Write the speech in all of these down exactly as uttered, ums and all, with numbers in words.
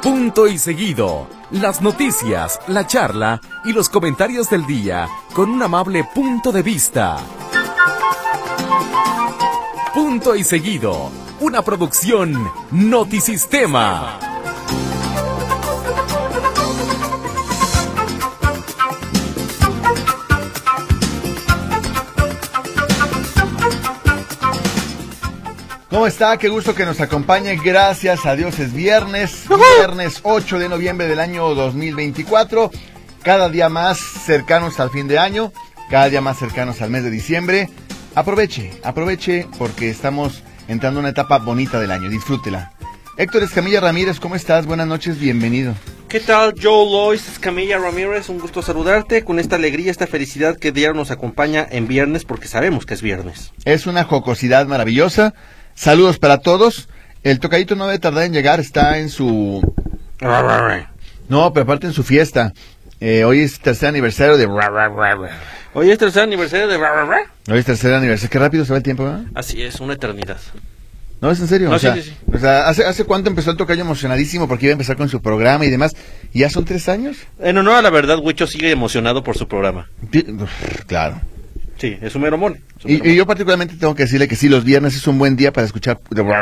Punto y seguido. Las noticias, la charla y los comentarios del día con un amable punto de vista. Punto y seguido. Una producción Notisistema. ¿Cómo está? Qué gusto que nos acompañe. Gracias a Dios es viernes, viernes ocho de noviembre del año dos mil veinticuatro. Cada día más cercanos al fin de año, cada día más cercanos al mes de diciembre. Aproveche, aproveche porque estamos entrando en una etapa bonita del año. Disfrútela. Héctor Escamilla Ramírez, ¿cómo estás? Buenas noches, bienvenido. ¿Qué tal, Joe Lois Escamilla Ramírez? Un gusto saludarte con esta alegría, esta felicidad que diario nos acompaña en viernes porque sabemos que es viernes. Es una jocosidad maravillosa. Saludos para todos. El tocadito no debe tardar en llegar, está en su... No, pero aparte en su fiesta. Eh, hoy es tercer aniversario de... Hoy es tercer aniversario de... Hoy es tercer aniversario. Qué rápido se va el tiempo, ¿eh? Así es, una eternidad. No, es en serio. No, o sea, sí, sí, sí. O sea, ¿hace, ¿hace cuánto empezó el tocayo emocionadísimo porque iba a empezar con su programa y demás? ¿Y ya son tres años? En honor a la verdad, Huicho sigue emocionado por su programa. Claro. Sí, es un mero mole. Y, y yo particularmente tengo que decirle que sí, los viernes es un buen día para escuchar.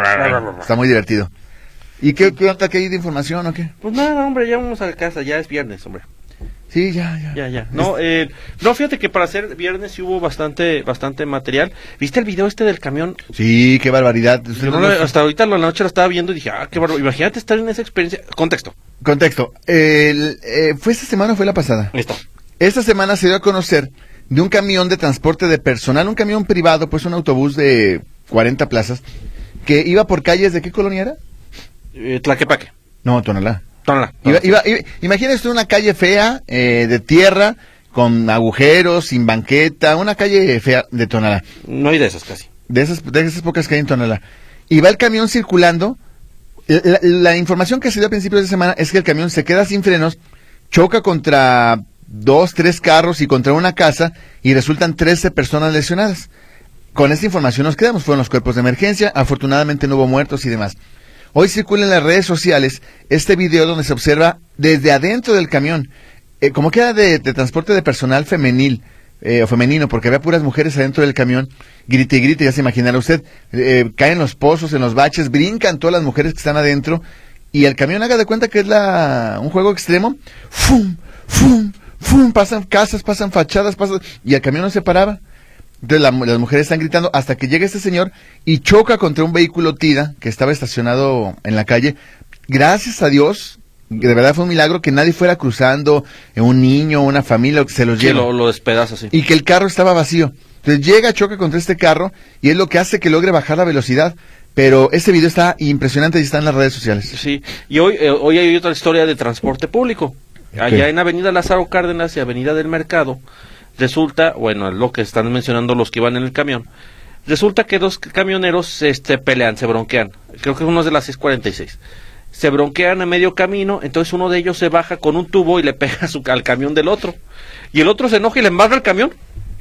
Está muy divertido. ¿Y qué, qué onda que hay de información o qué? Pues nada, hombre, ya vamos a la casa, ya es viernes, hombre. Sí, ya, ya. Ya, ya. No, eh, no, fíjate que para hacer viernes sí hubo bastante, bastante material. ¿Viste el video este del camión? Sí, qué barbaridad. Yo no, hasta ahorita la noche lo estaba viendo y dije, ah, qué barbaridad. Imagínate estar en esa experiencia. Contexto. Contexto. El, eh, ¿Fue esta semana o fue la pasada? Listo. Esta semana se dio a conocer de un camión de transporte de personal, un camión privado, pues un autobús de cuarenta plazas, que iba por calles, ¿de qué colonia era? Eh, Tlaquepaque. No, Tonalá. Tonalá. Iba, iba, iba, imagínese una calle fea, eh, de tierra, con agujeros, sin banqueta, una calle fea de Tonalá. No hay de esas casi. De esas, de esas pocas que hay en Tonalá. Y va el camión circulando. La, la información que se dio a principios de semana es que el camión se queda sin frenos, choca contra dos, tres carros y contra una casa y resultan trece personas lesionadas. Con esta información nos quedamos, fueron los cuerpos de emergencia, afortunadamente no hubo muertos y demás. Hoy circula en las redes sociales este video donde se observa desde adentro del camión, eh, como que era de, de transporte de personal femenil, eh, o femenino, porque había puras mujeres adentro del camión, grite y grite, ya se imaginará usted, eh, caen los pozos, en los baches, brincan todas las mujeres que están adentro, y el camión haga de cuenta que es la un juego extremo, ¡fum! ¡fum! ¡fum! Pasan casas, pasan fachadas, pasan, y el camión no se paraba. Entonces la, las mujeres están gritando hasta que llega este señor y choca contra un vehículo Tida que estaba estacionado en la calle. Gracias a Dios, de verdad fue un milagro que nadie fuera cruzando, un niño, una familia, que se los lleva. Lo, lo despedaza, sí. Y que el carro estaba vacío. Entonces llega, choca contra este carro y es lo que hace que logre bajar la velocidad. Pero este video está impresionante y está en las redes sociales. Sí, y hoy, eh, hoy hay otra historia de transporte público. Allá okay. En Avenida Lázaro Cárdenas y Avenida del Mercado, resulta, bueno, lo que están mencionando los que iban en el camión, resulta que dos camioneros este, pelean, se bronquean, creo que uno es de las seis cuarenta y seis, se bronquean a medio camino, entonces uno de ellos se baja con un tubo y le pega su, al camión del otro, y el otro se enoja y le embarra el camión.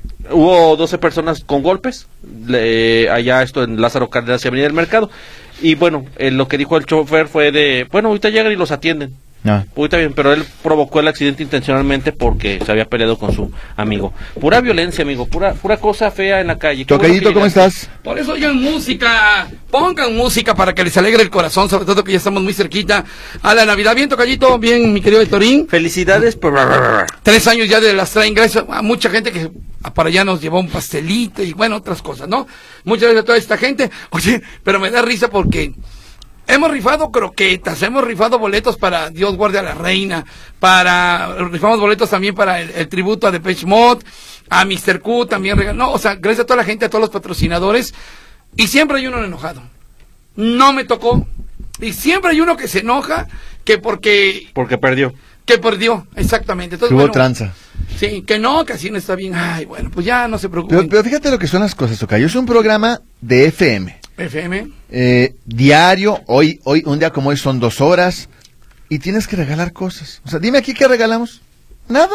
Hubo doce personas con golpes, le, allá esto en Lázaro Cárdenas y Avenida del Mercado, y bueno, eh, lo que dijo el chofer fue de, bueno, ahorita llegan y los atienden. No. Ahorita bien, pero él provocó el accidente intencionalmente porque se había peleado con su amigo. Pura violencia, amigo, pura pura cosa fea en la calle. Tocayito, ¿cómo estás? Por eso oigan música, pongan música para que les alegre el corazón, sobre todo que ya estamos muy cerquita a la Navidad. Bien, Tocayito, bien, mi querido Hectorín. Felicidades por... Tres años ya de las traen, gracias a mucha gente que para allá nos llevó un pastelito y bueno, otras cosas, ¿no? Muchas gracias a toda esta gente. Oye, pero me da risa porque... hemos rifado croquetas, hemos rifado boletos para Dios guarde a la reina, para rifamos boletos también para el, el tributo a Depeche Mode, a mister Q también regaló, no, o sea, gracias a toda la gente, a todos los patrocinadores, y siempre hay uno enojado. No me tocó, y siempre hay uno que se enoja, que porque... porque perdió. Que perdió, exactamente. Entonces, Hubo bueno, tranza. Sí, que no, que así no está bien. Ay, bueno, pues ya no se preocupen. Pero, pero fíjate lo que son las cosas, Tocayo. Es un programa de F M. F M. Eh, diario, hoy, hoy, un día como hoy son dos horas, y tienes que regalar cosas. O sea, dime aquí qué regalamos. Nada.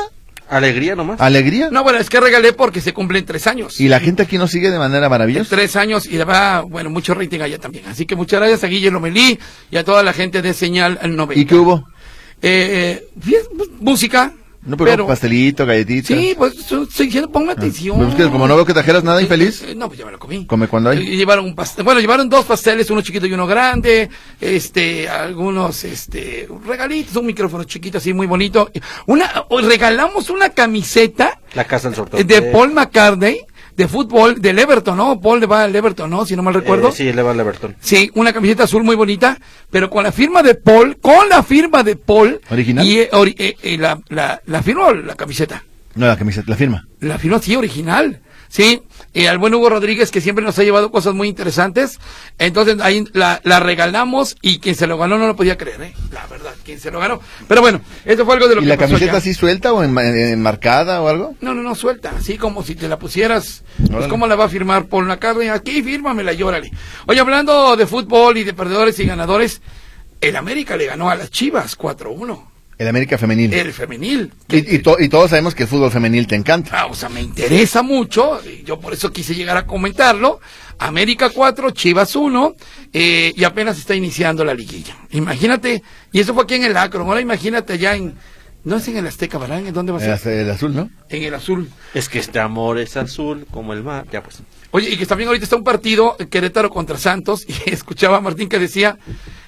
Alegría nomás. ¿Alegría? No, bueno, es que regalé porque se cumplen tres años. Y la gente aquí nos sigue de manera maravillosa. Tres años y le va, bueno, mucho rating allá también. Así que muchas gracias a Guillermo Lomelí y a toda la gente de Señal noventa. ¿Y qué hubo? Eh, eh, música. No, pero, pero pastelito, galletitas. Sí, pues estoy diciendo, ponme atención. Pues es que como no veo que trajeras nada infeliz. Eh, no, pues ya me lo comí. ¿Come cuando hay? Eh, llevaron un pastel, bueno, llevaron dos pasteles, uno chiquito y uno grande, este, algunos, este, regalitos, un micrófono chiquito así muy bonito. Una, regalamos una camiseta La casa del sorteo. de Paul McCartney, de fútbol, del Everton, ¿no? Paul le va al Everton, ¿no? Si no mal recuerdo. Eh, sí, le va al Everton. Sí, una camiseta azul muy bonita, pero con la firma de Paul, con la firma de Paul. ¿Original? Y eh, ori- eh, eh, la, la, la firma o la camiseta. No, la camiseta, la firma. La firma sí, original. Sí, y al buen Hugo Rodríguez, que siempre nos ha llevado cosas muy interesantes. Entonces ahí la, la regalamos y quien se lo ganó no lo podía creer, ¿eh? La verdad, quien se lo ganó. Pero bueno, esto fue algo de lo ¿Y que la pasó camiseta allá. así suelta o enma- enmarcada o algo? No, no, no, suelta, así como si te la pusieras. Pues, Órale. ¿cómo la va a firmar Paul McCartney? Aquí, fírmamela, llórale. Oye, hablando de fútbol y de perdedores y ganadores, el América le ganó a las Chivas cuatro uno. El América femenil. El femenil. Y, y, to- y todos sabemos que el fútbol femenil te encanta. Ah, o sea, me interesa mucho, y yo por eso quise llegar a comentarlo. América cuatro, Chivas uno, eh, y apenas está iniciando la liguilla. Imagínate, y eso fue aquí en el Akron, ahora imagínate allá en, no es en el Azteca, ¿verdad? ¿En dónde va a El, ser? az- el azul, ¿no? En el azul. Es que este amor es azul como el mar. Ya pues. Oye, y que también ahorita está un partido, Querétaro contra Santos, y escuchaba a Martín que decía,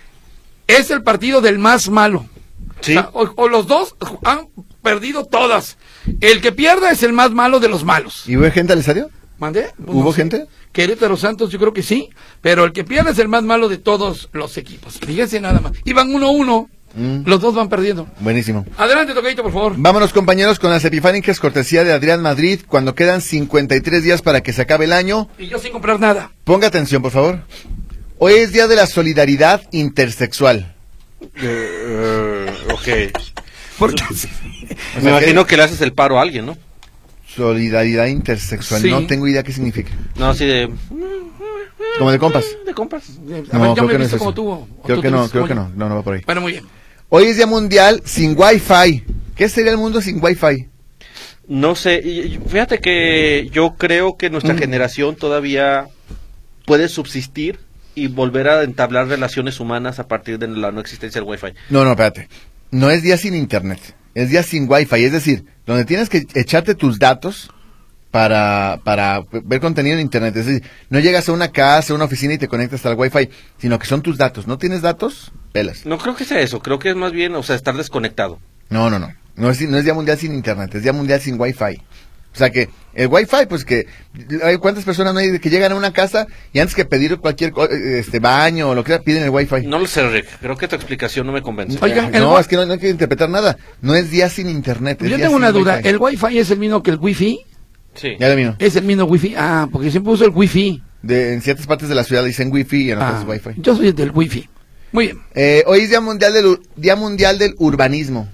es el partido del más malo. Sí. O, sea, o- o los dos han perdido todas. El que pierda es el más malo de los malos. ¿Y hubo gente al estadio? ¿Mandé? ¿Hubo gente? Querétaro Santos, yo creo que sí, pero el que pierde es el más malo de todos los equipos. Fíjense nada más. Iban uno a uno, Mm. los dos van perdiendo. Buenísimo. Adelante, Tocaito, por favor. Vámonos, compañeros, con las epifánicas cortesía de Adrián Madrid. Cuando quedan cincuenta y tres días para que se acabe el año, Y yo sin comprar nada. ponga atención, por favor. Hoy es Día de la Solidaridad Intersexual. Eh, ok. Porque O Me sea, imagino que- que le haces el paro a alguien, ¿no? Solidaridad intersexual. Sí. No tengo idea qué significa. No, así de... Como de compas. De compas. a ver, No, yo creo me que he no es visto eso. como tú. o Creo tú que te no, vistes creo como que yo. no. No, no va por ahí. Bueno, muy bien. Hoy es Día Mundial sin Wi-Fi. ¿Qué sería el mundo sin Wi-Fi? No sé, y- y fíjate que yo creo que nuestra Mm. generación todavía puede subsistir y volver a entablar relaciones humanas a partir de la no existencia del Wi-Fi. No, no, espérate. No es día sin internet, es día sin Wi-Fi. Es decir, donde tienes que echarte tus datos para, para ver contenido en internet. Es decir, no llegas a una casa, a una oficina y te conectas al Wi-Fi, sino que son tus datos. ¿No tienes datos? Pelas. No creo que sea eso, creo que es más bien, o sea, estar desconectado. No, no, no. No es, no es día mundial sin internet, es día mundial sin Wi-Fi. O sea que el Wi-Fi, pues que hay cuántas personas no hay que llegan a una casa y antes que pedir cualquier co- este baño o lo que sea, piden el Wi-Fi. No lo sé, Rick, creo que tu explicación no me convence. Oigan, el no, wi- es que no, no hay que interpretar nada. No es día sin internet. Es Yo día tengo sin una duda. Wi-Fi. ¿El Wi-Fi es el mismo que el Wi-Fi? Sí. Ya lo vino. Es el mismo Wi-Fi. Ah, porque siempre uso el Wi-Fi. De, en ciertas partes de la ciudad dicen Wi-Fi y en otras Ah, Wi-Fi. yo soy el del Wi-Fi. Muy bien. Eh, hoy es día mundial del ur- día mundial del urbanismo.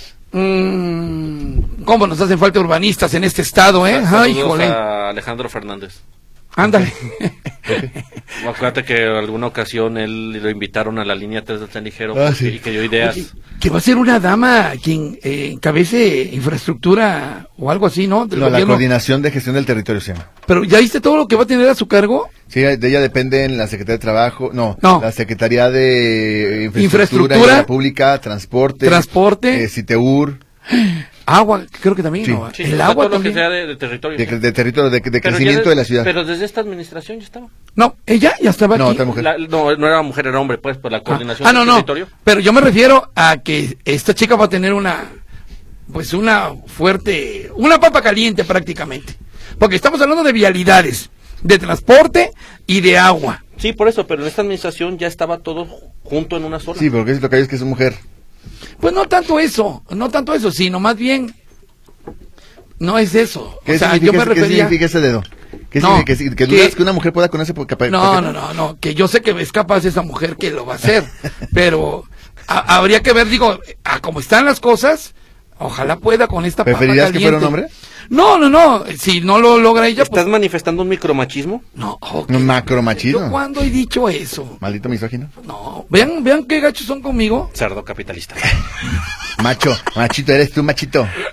Mm, ¿Cómo nos hacen falta urbanistas en este estado, eh? Saludos Ay, híjole. a Alejandro Fernández. Ándale. Acuérdate que en alguna ocasión él lo invitaron a la línea tres del tren ligero Ah, porque- sí. y que dio ideas. Oye, que va a ser una dama quien eh, encabece infraestructura o algo así, ¿no? Del No, la gobierno. coordinación de gestión del territorio se llama. Pero ¿ya viste todo lo que va a tener a su cargo? Sí, de ella dependen la Secretaría de Trabajo, no, No. la Secretaría de Infraestructura, Infraestructura, y Obra Pública, Transporte, Transporte. eh, Citeur, Agua, creo que también, Sí. ¿no? Sí, El o sea, agua todo lo que también. sea de, de territorio. de, de territorio, de, de Pero ya crecimiento de- de la ciudad. Pero desde esta administración ya estaba. No, ella ya estaba No, aquí. otra mujer. La- no, no era mujer, era hombre, pues, por la coordinación Ah, no, del no. territorio. Pero yo me refiero a que esta chica va a tener una, pues una fuerte, una papa caliente prácticamente. Porque estamos hablando de vialidades, de transporte y de agua. Sí, por eso, pero en esta administración ya estaba todo junto en una sola. Sí, porque es lo que hay es que es mujer. Pues no tanto eso, no tanto eso, sino más bien, no es eso. ¿Qué, O sea, significa, yo me ese- ¿qué refería... significa ese dedo? ¿Qué No, significa? ¿Que, que que- dudas que una mujer pueda con ese po- capa- No, paquete? no, no, no, que yo sé que es capaz esa mujer que lo va a hacer, pero a- habría que ver, digo, a cómo están las cosas, ojalá pueda con esta papa ¿Preferirías que fuera un caliente. hombre? No, no, no, si no lo logra ella, ¿Estás pues... manifestando un micromachismo? No, ok. Un macromachismo. ¿Yo cuándo he dicho eso? Maldito misógino. No, vean, vean qué gachos son conmigo. Cerdo capitalista. Macho, machito, eres tú, machito.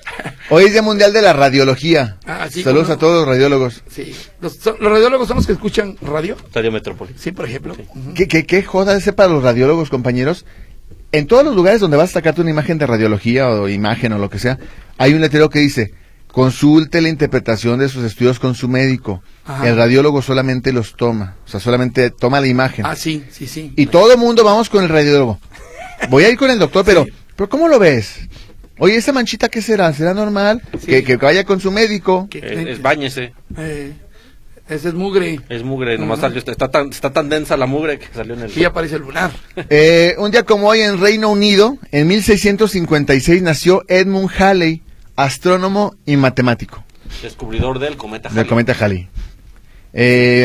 Hoy es Día Mundial de la Radiología. Ah, sí, Saludos ¿cómo no? a todos los radiólogos. Sí. ¿Los, son- los radiólogos son los que escuchan radio? Radio Metrópoli. Sí, por ejemplo. Ujú. ¿Qué, qué, qué joda ese para los radiólogos, compañeros? En todos los lugares donde vas a sacarte una imagen de radiología o imagen o lo que sea, hay un letrero que dice, consulte la interpretación de sus estudios con su médico. Ajá. El radiólogo solamente los toma, o sea, solamente toma la imagen. Ah, sí, sí, sí. Y todo el mundo vamos con el radiólogo. Voy a ir con el doctor, pero, Sí. pero ¿cómo lo ves? Oye, ¿esa manchita qué será? ¿Será normal? Sí. Que, que vaya con su médico. Que- Eh, es báñese. Eh, ese es mugre. Es mugre, nomás Ujú. salió, está, está tan, está tan densa la mugre que salió en el... Sí, aparece el lunar. Eh, un día como hoy en Reino Unido, en mil seiscientos cincuenta y seis nació Edmund Halley, astrónomo y matemático Descubridor del cometa del Halley. cometa Halley. Eh,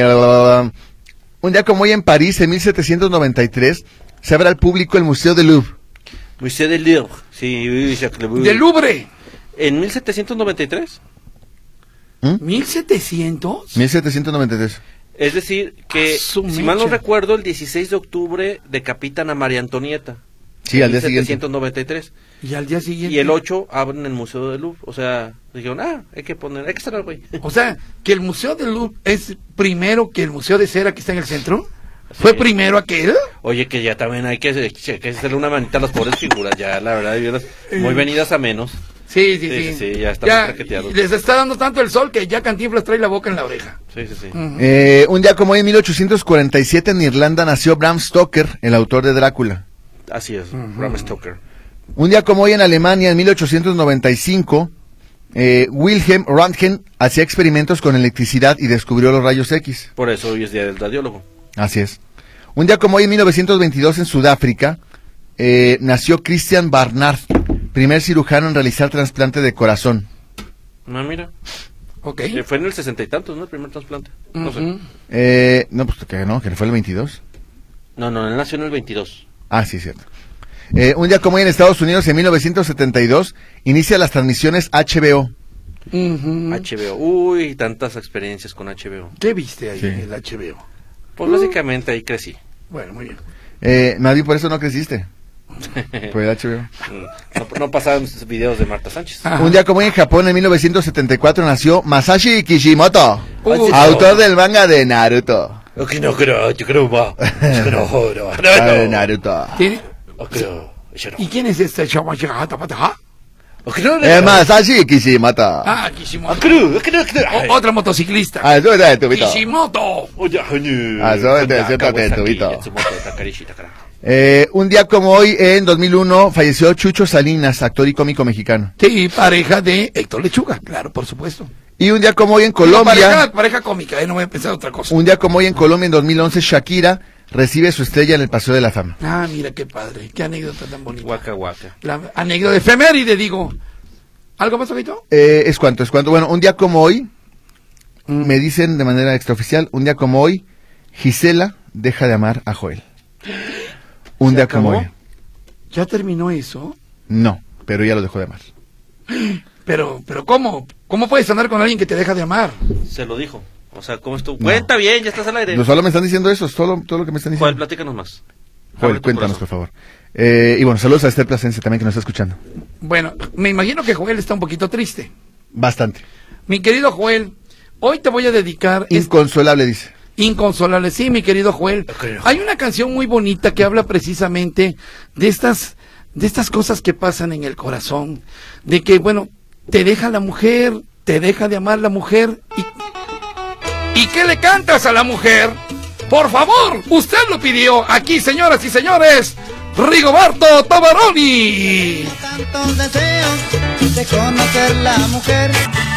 un día como hoy en París, en mil setecientos noventa y tres, se abre al público el Museo del Louvre. Musée del Louvre. Sí, oui, Jacques Le Louvre. Del Louvre. En mil setecientos noventa y tres. ¿Mm? ¿mil setecientos? mil setecientos noventa y tres. Es decir, que, Ah, su si mal no mecha. recuerdo, el dieciséis de octubre decapitan a María Antonieta. Sí, al día mil setecientos noventa y tres. Y al día siguiente. Y el ocho abren el Museo del Louvre. O sea, dijeron, ah, hay que poner, hay que estar, güey. O sea, que el Museo del Louvre es primero que el Museo de Cera que está en el centro. ¿Fue Sí. primero aquel? Oye, que ya también hay que, que, que hacerle una manita a las pobres figuras, ya, la verdad, yo las- muy venidas a menos. Sí, sí, Sí, sí. sí, sí, ya están muy traqueteados. Les está dando tanto el sol que ya Cantinflas trae la boca en la oreja. Sí, sí, sí. Ujú. Eh, un día como hoy en mil ochocientos cuarenta y siete en Irlanda nació Bram Stoker, el autor de Drácula. Así es, Bram Stoker. Un día como hoy en Alemania, en mil ochocientos noventa y cinco, eh, Wilhelm Röntgen hacía experimentos con electricidad y descubrió los rayos X. Por eso hoy es Día del Radiólogo. Así es. Un día como hoy en mil novecientos veintidós en Sudáfrica, eh, nació Christian Barnard, primer cirujano en realizar trasplante de corazón. No, mira. Ok. Eh, fue en el sesenta y tantos, ¿no? El primer trasplante. No sé. Ujú. Eh, no, pues que no, que fue el veintidós. No, no, él nació en el veintidós. Ah, sí, cierto. Eh, un día como hoy en Estados Unidos, en mil novecientos setenta y dos, inicia las transmisiones H B O. Ujú. H B O. Uy, tantas experiencias con H B O. ¿Qué viste ahí Sí. en el H B O? Pues básicamente ahí crecí. Bueno, muy bien. Eh, más bien por eso no creciste. Por el H B O. No, no pasaban videos de Marta Sánchez. Ah. Un día como hoy en Japón, en mil novecientos setenta y cuatro, nació Masashi Kishimoto, Uh, autor del manga de Naruto. Ok, no creo, yo creo, va. Yo no, no, Ah, de Naruto. ¿Tiene- no creo, yo no. ¿Y quién es este chavo? Ah, Ok, no, no. Eh, Masashi Kishimoto. Ah, Kishimoto. creo, creo, creo. O- otra motociclista. Ah, eso es de tubito. Kishimoto. Ah, eso es de cierto de tubito. Takarishi, Takara. Eh, un día como hoy, en dos mil uno, falleció Chucho Salinas, actor y cómico mexicano. Sí, pareja de Héctor Lechuga, claro, por supuesto. Y un día como hoy en No, pareja, Colombia, pareja cómica, eh, no voy a pensar otra cosa. un día como hoy en Colombia, en dos mil once, Shakira recibe su estrella en el Paseo de la Fama. Ah, mira qué padre, qué anécdota tan bonita. Waka, waka. La anécdota de efeméride, digo. ¿Algo más, Oguito? Eh, es cuanto, es cuanto. Bueno, un día como hoy, me dicen de manera extraoficial, un día como hoy, Gisela deja de amar a Joel. Un ¿Se día como acabó? hoy. ¿Ya terminó eso? No, pero ella lo dejó de amar. Pero, pero ¿cómo? ¿Cómo puedes andar con alguien que te deja de amar? Se lo dijo. O sea, ¿cómo estuvo? Cuenta bien, ya estás al aire. No solo me están diciendo eso, es todo, todo lo que me están Joel, diciendo. platícanos más. Joel, Abre tu cuéntanos, corazón. por favor. Eh, y bueno, saludos a Esther Plasencia también que nos está escuchando. Bueno, me imagino que Joel está un poquito triste. Bastante. Mi querido Joel, hoy te voy a dedicar... es- Inconsolable, dice. Inconsolable, sí, mi querido Joel. Ok. Hay una canción muy bonita que habla precisamente de estas, de estas cosas que pasan en el corazón. De que, bueno, te deja la mujer, te deja de amar la mujer. ¿Y, ¿y qué le cantas a la mujer? Por favor, usted lo pidió. Aquí, señoras y señores, Rigoberto Tabaroni. Tantos deseos de conocer la mujer.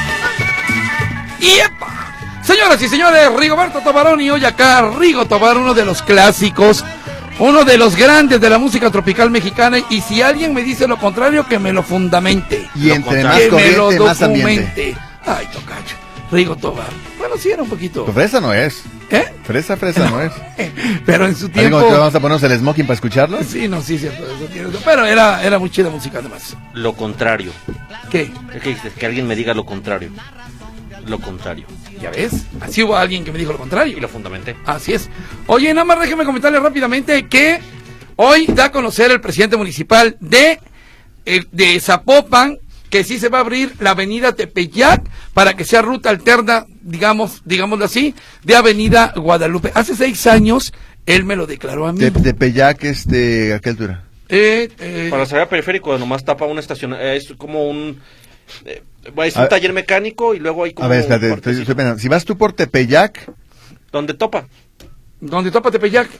¡Y epa! Señoras y señores, Rigoberto Tabaroni hoy acá, Rigo Tobar, uno de los clásicos, uno de los grandes de la música tropical mexicana, y si alguien me dice lo contrario, que me lo fundamente. Y Lo entre contrario. más que me lo corriente, más ambiente. documente. Ay, tocacho, Rigo Tobar. Bueno, sí era un poquito. Pues fresa no es. ¿Eh? Fresa, fresa no es. Pero en su Así tiempo... como que vamos a ponernos el smoking para escucharlo. Sí, no, sí, cierto. Eso tiene- pero era, era muy chida música además. Lo contrario. ¿Qué? Es que, que alguien me diga lo contrario. Lo contrario. ¿Ya ves? Así hubo alguien que me dijo lo contrario. Y lo fundamenté. Así es. Oye, nada más déjeme comentarle rápidamente que hoy da a conocer el presidente municipal de, eh, de Zapopan que sí se va a abrir la avenida Tepeyac para que sea ruta alterna, digamos, digámoslo así, de avenida Guadalupe. Hace seis años él me lo declaró a mí. De, de Peyac, este, ¿a qué altura? Eh, eh, Para salir al periférico, nomás tapa una estación, eh, es como un... Eh, es un A- taller mecánico y luego hay como A ver, un espérate, estoy, cortecito. estoy pensando. Si vas tú por Tepeyac, donde topa. donde topa Tepeyac.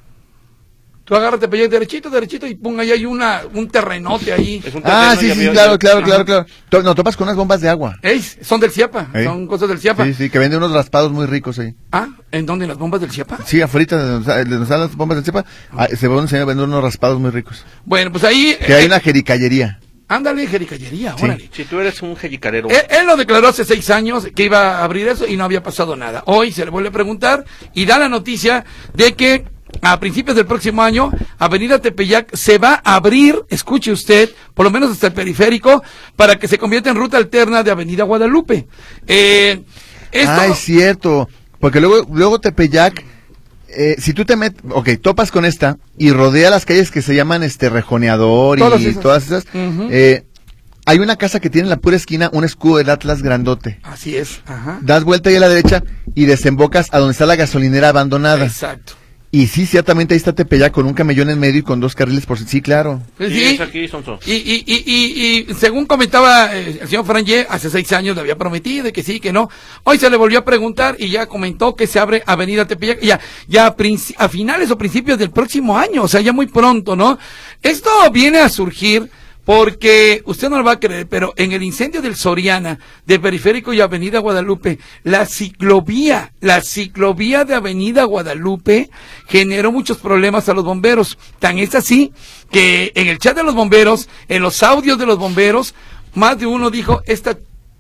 Tú agarras Tepeyac derechito, derechito y pum, ahí hay una, un terrenote ahí. Es un ah, terreno sí, y sí, había- claro, claro, Ajá. claro, claro. To- No, topas con unas bombas de agua. Ey, son del Ciapa, ¿Eh? son cosas del Ciapa. Sí, sí, que venden unos raspados muy ricos ahí. Ah, ¿en dónde? ¿Las bombas del Ciapa? Sí, afuera de donde de donde están las bombas del cepa, ah, se ve un señor vendiendo unos raspados muy ricos. Bueno, pues ahí... Que eh, hay una jericallería. Ándale, jericallería, Sí. órale. Si tú eres un jellicarero. Él, él lo declaró hace seis años que iba a abrir eso y no había pasado nada. Hoy se le vuelve a preguntar y da la noticia de que a principios del próximo año, Avenida Tepeyac se va a abrir, escuche usted, por lo menos hasta el periférico, para que se convierta en ruta alterna de Avenida Guadalupe. Eh, esto, Ah, es cierto. Porque luego, luego Tepeyac, eh, si tú te metes, ok, topas con esta y rodea las calles que se llaman este Rejoneador Todas y esas. todas esas, Ujú. eh, hay una casa que tiene en la pura esquina un escudo del Atlas grandote. Así es, ajá. Das vuelta ahí a la derecha y desembocas a donde está la gasolinera abandonada. Exacto. Y sí, ciertamente ahí está Tepeyac con un camellón en medio y con dos carriles por sí. Sí, claro. Pues Sí, sí. es aquí, Sonso. Y, y, y, y, y según comentaba eh, el señor Frangé, hace seis años le había prometido y que sí, que no. Hoy se le volvió a preguntar y ya comentó que se abre Avenida Tepeyac ya, ya a, princi- a finales o principios del próximo año, o sea, ya muy pronto, ¿no? Esto viene a surgir porque usted no lo va a creer, pero en el incendio del Soriana, de Periférico y Avenida Guadalupe, la ciclovía, la ciclovía de Avenida Guadalupe generó muchos problemas a los bomberos. Tan es así que en el chat de los bomberos, en los audios de los bomberos, más de uno dijo, esta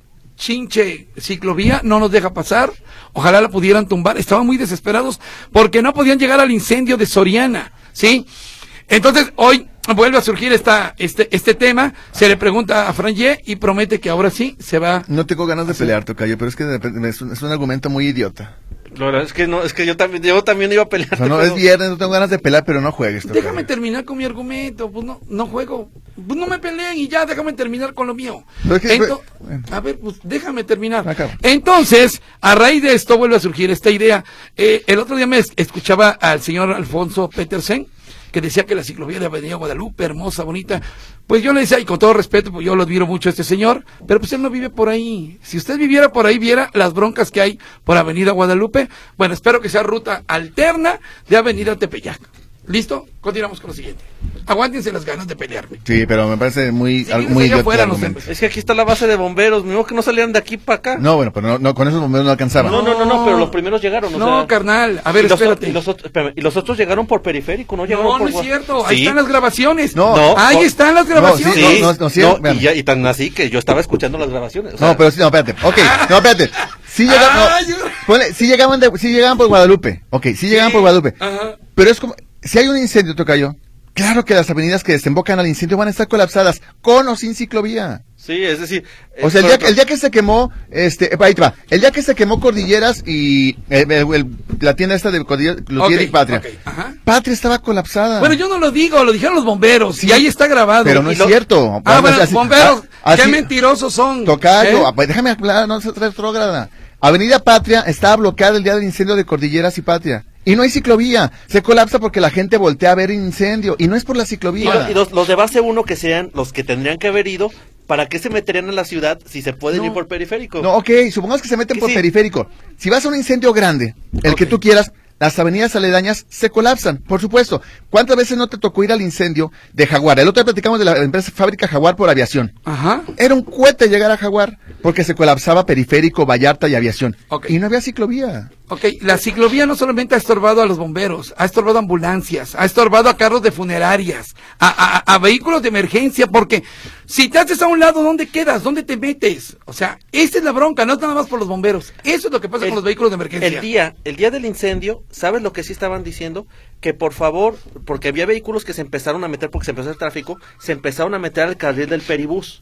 chinche ciclovía no nos deja pasar, ojalá la pudieran tumbar. Estaban muy desesperados porque no podían llegar al incendio de Soriana, ¿sí? Entonces, hoy vuelve a surgir esta, este, este tema, se le pregunta a Frangé y promete que ahora sí se va. No tengo ganas de pelear, Tocayo, pero es que de repente es un, es un argumento muy idiota. La verdad es que no, es que yo también, yo también iba a pelear. O sea, no, es viernes, no tengo ganas de pelear, pero no juegues, Tocayo. Déjame terminar con mi argumento, pues no, no juego, pues no me peleen y ya, déjame terminar con lo mío. Pero es que- Ento- bueno. a ver, pues déjame terminar. Acaba. Entonces, a raíz de esto vuelve a surgir esta idea. Eh, el otro día me es- escuchaba al señor Alfonso Petersen, que decía que la ciclovía de Avenida Guadalupe, hermosa, bonita. Pues yo le decía, y con todo respeto, pues yo lo admiro mucho a este señor, pero pues él no vive por ahí. Si usted viviera por ahí, viera las broncas que hay por Avenida Guadalupe. Bueno, espero que sea ruta alterna de Avenida Tepeyac. ¿Listo? Continuamos con lo siguiente. Aguántense las ganas de pelearme. Sí, pero me parece muy, Sí, algo mire, muy allá idiota afuera el no argumento. sé. Es que aquí está la base de bomberos, mismo que no salieran de aquí para acá. No, bueno, pero no, no, con esos bomberos no alcanzaba. no, no, no, no, pero los primeros llegaron. O No, sea, carnal. A ver, y los, espérate. y, los otros, espérame, y los otros llegaron por periférico, no llegaron No, por no es Gua- cierto. Ahí Sí. están las grabaciones. No, No, Ahí por- están las grabaciones. sí, Sí, No, no, no, sí, no, espérame. y, ya, y tan así que yo estaba escuchando las grabaciones. o sea, No, pero sí, no, espérate. Ok, no, espérate. Sí llegaban, no, Ay, yo- ponle, sí llegaban, de, sí llegaban por Guadalupe. Ok, sí llegaban por Guadalupe. Ajá. Pero es como, si hay un incendio, Tocayo, claro que las avenidas que desembocan al incendio van a estar colapsadas, con o sin ciclovía. Sí, es decir... O eh, sea, el día, pero- el día que se quemó, este, eh, ahí te va, el día que se quemó Cordilleras y eh, el- el- la tienda esta de Cordilleras, Lutier Ok, y Patria. ok, ajá. Patria estaba colapsada. Bueno, yo no lo digo, lo dijeron los bomberos. Sí, y ahí está grabado. pero no Y es lo- cierto. Ah, bueno, Así- bomberos, a- qué así- mentirosos son. Tocayo, ¿Eh? ah, pues déjame hablar, no se retrógrada. Avenida Patria estaba bloqueada el día del incendio de Cordilleras y Patria. Y no hay ciclovía. Se colapsa porque la gente voltea a ver el incendio. Y no es por la Y, ciclovía. lo- y los, los de base uno que sean los que tendrían que haber ido, ¿para qué se meterían en la ciudad si se pueden No. ir por periférico? No, ok, supongamos que se meten Que por sí. periférico. Si vas a un incendio grande, el Ok. que tú quieras, las avenidas aledañas se colapsan, por supuesto. ¿Cuántas veces no te tocó ir al incendio de Jaguar? El otro día platicamos de la empresa fábrica Jaguar por aviación. Ajá. Era un cohete llegar a Jaguar porque se colapsaba periférico, Vallarta y aviación. Ok. Y no había ciclovía. Ok, la ciclovía no solamente ha estorbado a los bomberos, ha estorbado a ambulancias, ha estorbado a carros de funerarias, a, a- a vehículos de emergencia, porque si te haces a un lado, ¿dónde quedas? ¿Dónde te metes? O sea, esa es la bronca, no es nada más por los bomberos. Eso es lo que pasa El- con los vehículos de emergencia. El día, el día del incendio, ¿sabes lo que sí estaban diciendo? Que por favor, porque había vehículos que se empezaron a meter, porque se empezó el tráfico, se empezaron a meter al carril del peribús.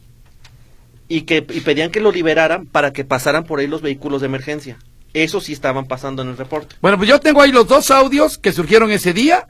Y que y pedían que lo liberaran para que pasaran por ahí los vehículos de emergencia. Eso sí estaban pasando en el reporte. Bueno, pues yo tengo ahí los dos audios que surgieron ese día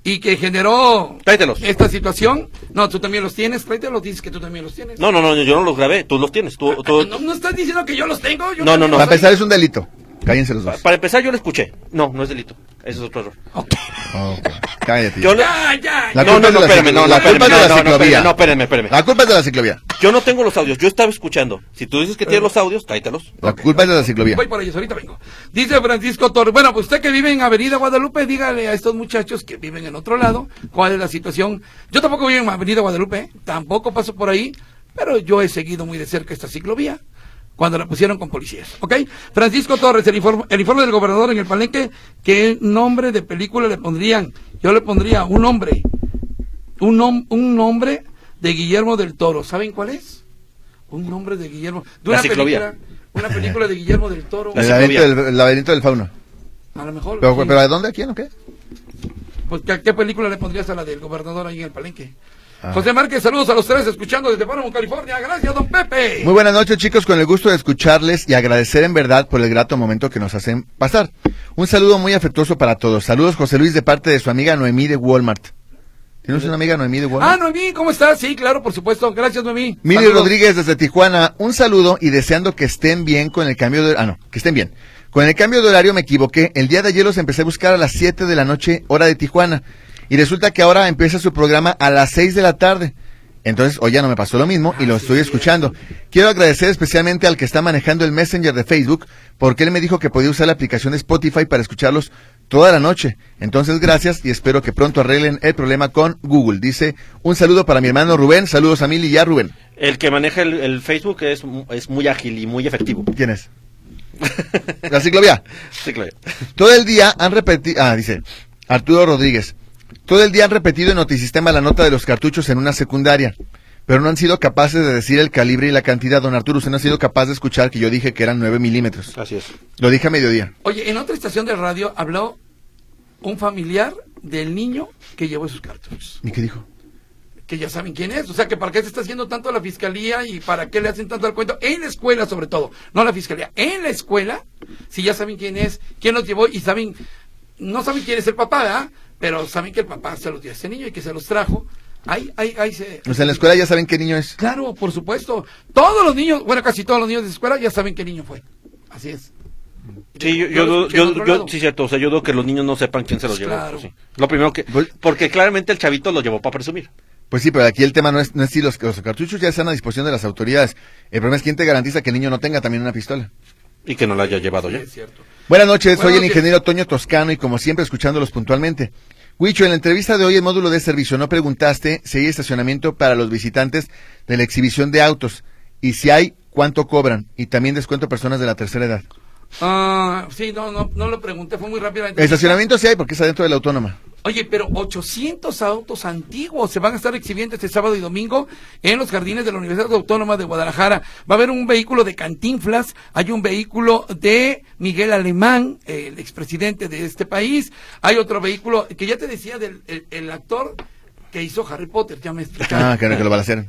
y que generó Tráetelos. esta situación. No, tú también los tienes, tráetelos, dices que tú también los tienes. No, no, no, yo no los grabé, tú los tienes. Tú, tú... No, no estás diciendo que yo los tengo. Yo No, no, no. Para empezar es un delito. Cállense los dos. Para empezar, yo lo escuché. No, no es delito. Ese es otro error. Ok. Ok. Cállate. Yo Ya, ya, La no, culpa no, es no, de la espérame, no, ciclo- no, la espérame, culpa es de no, la no, no, ciclovía. espérame, no, espérame, espérame. La culpa es de la ciclovía. Yo no tengo los audios, yo estaba escuchando. Si tú dices que tienes los audios, tráetelos. La culpa es de la ciclovía. Voy por ellos, ahorita vengo. Dice Francisco Torres, bueno, pues usted que vive en Avenida Guadalupe, dígale a estos muchachos que viven en otro lado cuál es la situación. Yo tampoco vivo en Avenida Guadalupe, ¿eh? Tampoco paso por ahí, pero yo he seguido muy de cerca esta ciclovía cuando la pusieron con policías, ¿ok? Francisco Torres, el informe, el informe del gobernador en el Palenque, ¿qué nombre de película le pondrían? Yo le pondría un nombre, un, nom, un nombre de Guillermo del Toro. ¿Saben cuál es? Un nombre de Guillermo. De La una ciclovía. película, una película de Guillermo del Toro. La El ciclovía. laberinto del, el laberinto del fauno. A lo mejor. Pero, sí. pero ¿a dónde? ¿A quién o qué? Pues, ¿qué, qué película le pondrías a la del gobernador ahí en el Palenque? Ah. José Márquez, saludos a los tres, escuchando desde Paramount, California. Gracias, don Pepe. Muy buenas noches, chicos, con el gusto de escucharles y agradecer en verdad por el grato momento que nos hacen pasar. Un saludo muy afectuoso para todos. Saludos, José Luis, de parte de su amiga Noemí de Walmart. ¿Tienes una amiga Noemí de Walmart? Ah, Noemí, ¿cómo estás? Sí, claro, por supuesto. Gracias, Noemí. Mili Saludos. Rodríguez desde Tijuana, un saludo y deseando que estén bien con el cambio de... Ah, no, que estén bien. Con el cambio de horario me equivoqué. El día de ayer los empecé a buscar a las siete de la noche, hora de Tijuana. Y resulta que ahora empieza su programa a las seis de la tarde. Entonces, hoy ya no me pasó lo mismo y lo estoy escuchando. Quiero agradecer especialmente al que está manejando el Messenger de Facebook, porque él me dijo que podía usar la aplicación de Spotify para escucharlos toda la noche. Entonces, gracias y espero que pronto arreglen el problema con Google. Dice, un saludo para mi hermano Rubén. Saludos a Mili y a Rubén. El que maneja el, el Facebook es, es muy ágil y muy efectivo. ¿Quién es? La ciclovía. Sí, claro. Todo el día han repetido, ah, dice Arturo Rodríguez, todo el día han repetido en Notisistema la nota de los cartuchos en una secundaria, pero no han sido capaces de decir el calibre y la cantidad. Don Arturo, usted no ha sido capaz de escuchar que yo dije que eran nueve milímetros. Así es. Lo dije a mediodía. Oye, en otra estación de radio habló un familiar del niño que llevó esos cartuchos. ¿Y qué dijo? Que ya saben quién es. O sea, que para qué se está haciendo tanto la fiscalía y para qué le hacen tanto al cuento. En la escuela, sobre todo. No la fiscalía. En la escuela, si ya saben quién es, quién los llevó y saben, no saben quién es el papá, ¿verdad? Pero saben que el papá se los dio a ese niño y que se los trajo. Ahí, ahí, ahí se... O sea, en la escuela ya saben qué niño es. Claro, por supuesto. Todos los niños, bueno, casi todos los niños de la escuela ya saben qué niño fue. Así es. Sí, yo, Yo yo, lo yo, escuché en yo, otro yo- lado. sí, cierto, o sea, yo dudo que los niños no sepan quién se los Pues llevó. claro. Sí. Lo primero que, Pues- porque claramente el chavito lo llevó para presumir. Pues sí, pero aquí el tema no es, no es si los, los cartuchos ya están a disposición de las autoridades. El problema es quién te garantiza que el niño no tenga también una pistola. Y que no la haya llevado Sí, ya. es cierto. Buenas noches, soy Buenas el noches. ingeniero Toño Toscano y como siempre escuchándolos puntualmente. Huicho, en la entrevista de hoy en módulo de servicio no preguntaste si hay estacionamiento para los visitantes de la exhibición de autos y si hay, cuánto cobran y también descuento a personas de la tercera edad. Ah, sí, no, no, no lo pregunté, fue muy rápido. Estacionamiento sí hay porque es adentro de la autónoma. Oye, pero ochocientos autos antiguos se van a estar exhibiendo este sábado y domingo en los jardines de la Universidad Autónoma de Guadalajara. Va a haber un vehículo de Cantinflas, hay un vehículo de Miguel Alemán, el expresidente de este país, hay otro vehículo que ya te decía del el, el actor que hizo Harry Potter, ya me explicaron. Ah, que, que lo balacearon.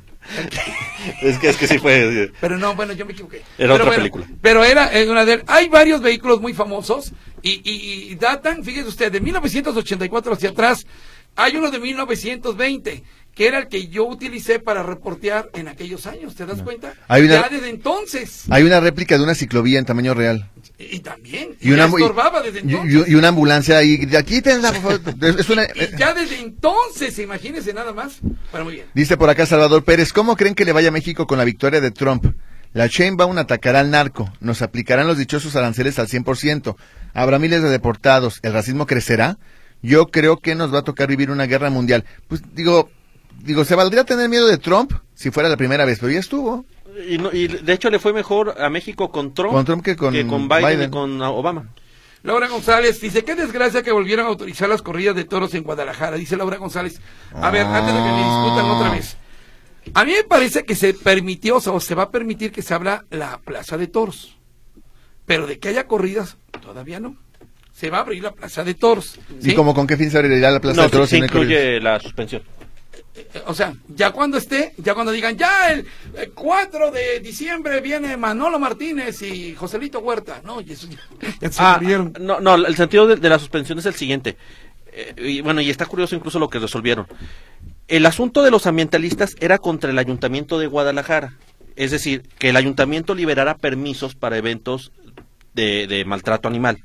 Es que, es que sí fue. Pero no, bueno, yo me equivoqué. Era Pero otra bueno, película. Pero era eh, una de... Hay varios vehículos muy famosos y, y, y datan, fíjese usted, de mil novecientos ochenta y cuatro hacia atrás. Hay uno de mil novecientos veinte, que era el que yo utilicé para reportear en aquellos años, ¿te das cuenta? Hay una- Ya desde entonces. Hay una réplica de una ciclovía en tamaño real. Y, y también, Y una, ya estorbaba desde y- entonces. y- y una ambulancia ahí. De aquí tenla, por favor. Es- es una- Y ya desde entonces, imagínense nada más. Bueno, muy bien. Dice por acá Salvador Pérez, ¿cómo creen que le vaya a México con la victoria de Trump? La Sheinbaum atacará al narco, nos aplicarán los dichosos aranceles al cien por ciento, habrá miles de deportados, ¿el racismo crecerá? Yo creo que nos va a tocar vivir una guerra mundial. Pues digo, digo, se valdría tener miedo de Trump si fuera la primera vez, pero ya estuvo. Y, no- y de hecho le fue mejor a México con Trump, Con Trump que con Biden, Biden. y con Obama. Laura González dice, qué desgracia que volvieran a autorizar las corridas de toros en Guadalajara, dice Laura González. A ver, antes de que me discutan otra vez. A mí me parece que se permitió, o sea, o se va a permitir que se abra la plaza de toros. Pero de que haya corridas, todavía no. Se va a abrir la plaza de toros. ¿sí? ¿Y como con qué fin se abrirá la plaza No, de toros se si no hay corridas? incluye la suspensión. Eh, O sea, ya cuando esté, ya cuando digan, ya el eh, cuatro de diciembre viene Manolo Martínez y Joselito Huerta. No, y eso ya, ya se Ah, abrieron. no, no, el sentido de, de la suspensión es el siguiente. eh, y bueno, y está curioso incluso lo que resolvieron. El asunto de los ambientalistas era contra el Ayuntamiento de Guadalajara, es decir, que el Ayuntamiento liberara permisos para eventos de, de maltrato animal.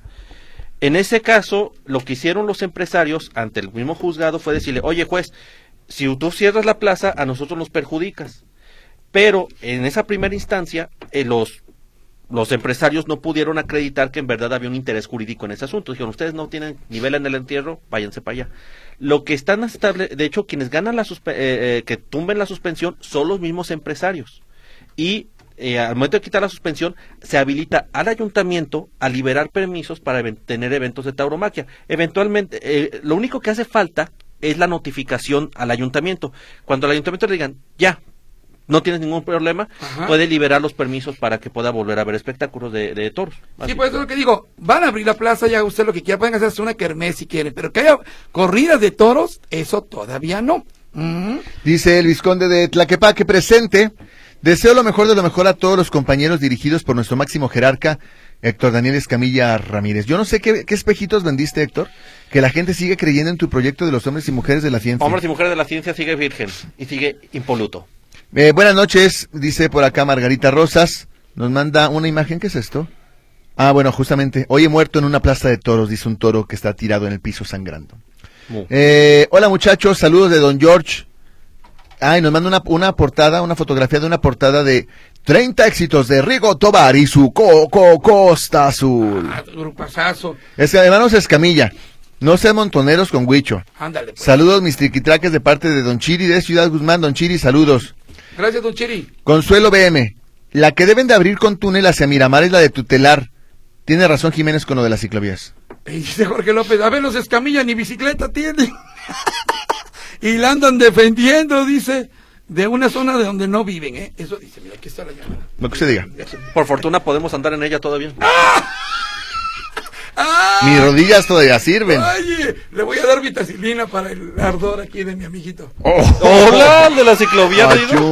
En ese caso, lo que hicieron los empresarios ante el mismo juzgado fue decirle, oye juez, si tú cierras la plaza, a nosotros nos perjudicas. Pero en esa primera instancia, eh, los, los empresarios no pudieron acreditar que en verdad había un interés jurídico en ese asunto. Dijeron, ustedes no tienen nivel en el entierro, váyanse para allá. Lo que están estable, de hecho, quienes ganan la suspe- eh, eh, que tumben la suspensión son los mismos empresarios. Y eh, al momento de quitar la suspensión, se habilita al ayuntamiento a liberar permisos para even- tener eventos de tauromaquia. Eventualmente, eh, lo único que hace falta es la notificación al ayuntamiento. Cuando al ayuntamiento le digan, ya, no tienes ningún problema, Ajá. puede liberar los permisos para que pueda volver a ver espectáculos de, de toros. Sí, pues eso es lo que digo, van a abrir la plaza, ya usted lo que quiera, pueden hacerse una kermés si quieren, pero que haya corridas de toros, eso todavía no. Uh-huh. Dice el Vizconde de Tlaquepaque presente, deseo lo mejor de lo mejor a todos los compañeros dirigidos por nuestro máximo jerarca, Héctor Daniel Escamilla Ramírez. Yo no sé qué, qué espejitos vendiste, Héctor, que la gente sigue creyendo en tu proyecto de los hombres y mujeres de la ciencia. Hombres y mujeres de la ciencia sigue virgen y sigue impoluto. Eh, buenas noches, dice por acá Margarita Rosas, nos manda una imagen, ¿qué es esto? Ah, bueno, justamente, hoy he muerto en una plaza de toros, dice un toro que está tirado en el piso sangrando. Uh. Eh, hola muchachos, saludos de Don George. Ah, y nos manda una, una portada, una fotografía de una portada de treinta éxitos de Rigo Tobar y su Coco Costa Azul. Ah, grupazazo. Es que hermanos Escamilla, no sean montoneros con Huicho. Ándale, pues. Saludos mis triquitraques de parte de Don Chiri de Ciudad Guzmán. Don Chiri, saludos. Gracias, Don Chiri. Consuelo B M, la que deben de abrir con túnel hacia Miramar es la de Tutelar. Tiene razón Jiménez con lo de las ciclovías. Y dice Jorge López, a ver, los Escamilla ni bicicleta tienen. Y la andan defendiendo, dice, de una zona de donde no viven, ¿eh? Eso dice, mira, aquí está la llamada. Lo que usted diga. Por fortuna podemos andar en ella todavía. ¡Ah! ¡Ah! Mis rodillas todavía sirven. Oye, le voy a dar vitacilina para el ardor aquí de mi amiguito. Oh, ¡Hola! De la ciclovía.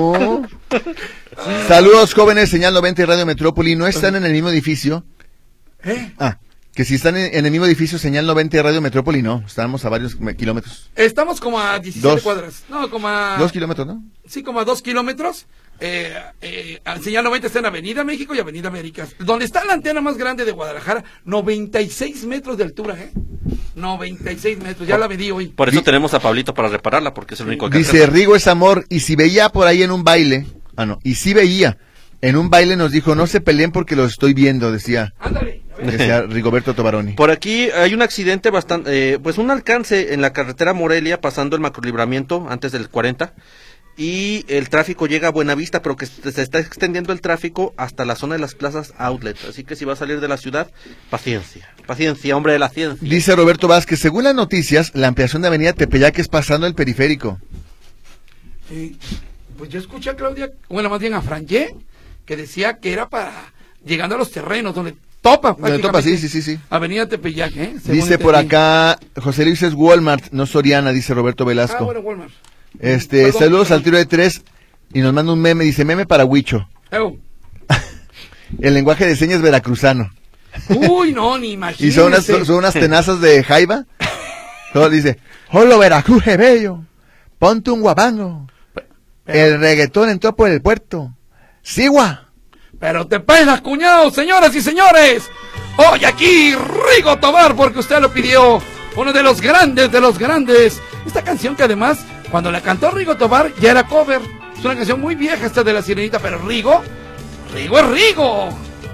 Saludos jóvenes, Señal noventa y Radio Metrópoli. ¿No están en el mismo edificio? ¿Eh? Ah, que si están en, en el mismo edificio Señal noventa y Radio Metrópoli, no. Estamos a varios kilómetros. Estamos como a diecisiete dos. cuadras. No, como a... Dos kilómetros, ¿no? Sí, como a dos kilómetros. Eh, eh, Señal noventa está en Avenida México y Avenida Américas, donde está la antena más grande de Guadalajara, noventa y seis metros de altura, ¿eh? noventa y seis metros, ya por, la medí hoy. Por eso Di tenemos a Pablito para repararla, porque es el único que dice, Rigo es amor, y si veía por ahí en un baile, ah no, y si veía, en un baile nos dijo, no se peleen porque los estoy viendo, decía. Ándale. Decía Rigoberto Tobaroni. Por aquí hay un accidente bastante, eh, pues un alcance en la carretera Morelia, pasando el macrolibramiento antes del cuarenta, y el tráfico llega a Buenavista, pero que se está extendiendo el tráfico hasta la zona de las plazas outlet, así que si va a salir de la ciudad, paciencia, paciencia, hombre de la ciencia. Dice Roberto Vázquez, según las noticias, la ampliación de Avenida Tepeyac es pasando el periférico. Eh, pues yo escuché a Claudia, bueno, más bien a Frangé, que decía que era para, llegando a los terrenos, donde topa, Donde topa, sí, sí, sí, sí. Avenida Tepeyac, ¿eh? Según Dice por entendí. acá, José Luis es Walmart, no Soriana, dice Roberto Velasco. Ah, bueno, Walmart. Este, Perdón, saludos perdón. al tiro de tres, y nos manda un meme, dice, meme para Huicho. Eu. El lenguaje de señas veracruzano. Uy, no, ni imagínese. Y son unas, son unas tenazas de jaiba. Todo dice, hola Veracruz, je bello, ponte un guapango. El reggaetón entró por el puerto. Sigua. Pero te pelas, cuñado, señoras y señores. Hoy aquí Rigo Tobar, porque usted lo pidió. Uno de los grandes, de los grandes. Esta canción que además, cuando la cantó Rigo Tobar, ya era cover. Es una canción muy vieja esta de La Sirenita, pero Rigo, Rigo es Rigo.